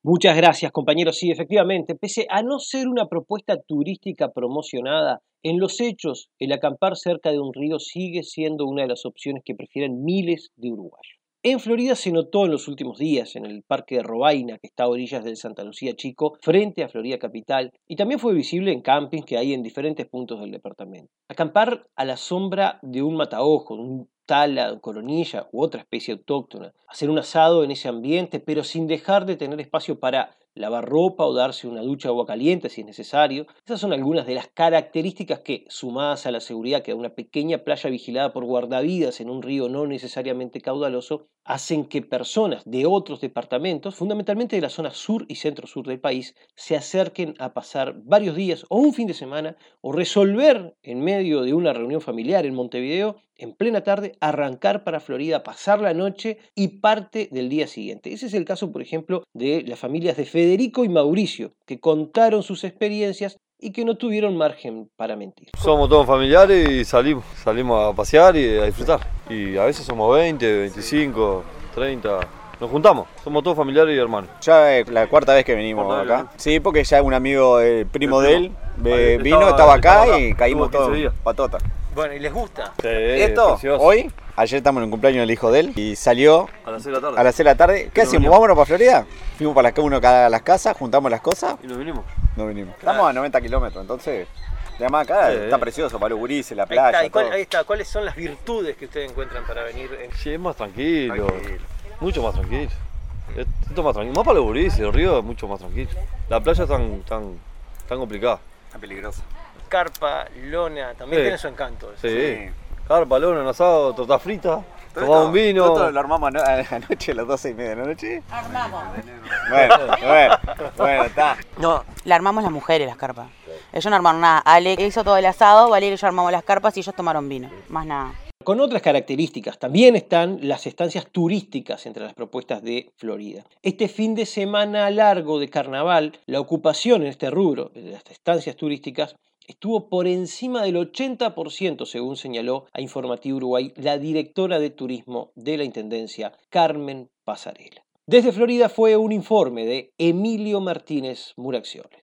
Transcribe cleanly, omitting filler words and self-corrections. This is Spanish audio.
Muchas gracias, compañeros. Sí, efectivamente, pese a no ser una propuesta turística promocionada, en los hechos, el acampar cerca de un río sigue siendo una de las opciones que prefieren miles de uruguayos. En Florida se notó en los últimos días, en el Parque de Robaina, que está a orillas del Santa Lucía Chico, frente a Florida Capital, y también fue visible en campings que hay en diferentes puntos del departamento. Acampar a la sombra de un mataojo, un tala, coronilla u otra especie autóctona, hacer un asado en ese ambiente, pero sin dejar de tener espacio para lavar ropa o darse una ducha de agua caliente si es necesario. Esas son algunas de las características que, sumadas a la seguridad que da una pequeña playa vigilada por guardavidas en un río no necesariamente caudaloso, hacen que personas de otros departamentos, fundamentalmente de la zona sur y centro-sur del país, se acerquen a pasar varios días o un fin de semana o resolver en medio de una reunión familiar en Montevideo, en plena tarde, arrancar para Florida, pasar la noche y parte del día siguiente. Ese es el caso, por ejemplo, de las familias de Federico y Mauricio, que contaron sus experiencias y que no tuvieron margen para mentir. Somos todos familiares y salimos a pasear y a disfrutar. Y a veces somos 20, 25, 30. Nos juntamos, somos todos familiares y hermanos. Ya es la cuarta vez que venimos acá. Sí, porque ya un amigo, primo de él, vino, estaba acá y caímos todos patota. Bueno, ¿y les gusta? Sí, esto, hoy, ayer estamos en el cumpleaños del hijo de él y salió a las 6 de la tarde. A las 6 de la tarde. ¿Qué hacemos? ¿Vámonos para Florida? Fuimos para uno cada las casas, juntamos las cosas y nos vinimos. Estamos a 90 kilómetros, entonces, además acá está precioso para los gurises, la playa. Ahí está. ¿Cuáles son las virtudes que ustedes encuentran para venir? Sí, es más tranquilo, mucho más tranquilo. Esto es más tranquilo, más para los gurises, el río es mucho más tranquilo. La playa es tan complicada. Tan peligrosa. Carpa, lona, también tiene su encanto. Sí. Carpa, lona, un asado, torta frita, tomamos un vino. Nosotros lo armamos anoche a las 12:30 de la noche. Armamos. Bueno, está. No, la armamos las mujeres, las carpas. Ellos no armaron nada. Ale hizo todo el asado, Valeria y yo armamos las carpas y ellos tomaron vino. Más nada. Con otras características, también están las estancias turísticas entre las propuestas de Florida. Este fin de semana largo de carnaval, la ocupación en este rubro de las estancias turísticas estuvo por encima del 80%, según señaló a Informativo Uruguay la directora de turismo de la Intendencia, Carmen Pasarela. Desde Florida fue un informe de Emilio Martínez Muraxiole.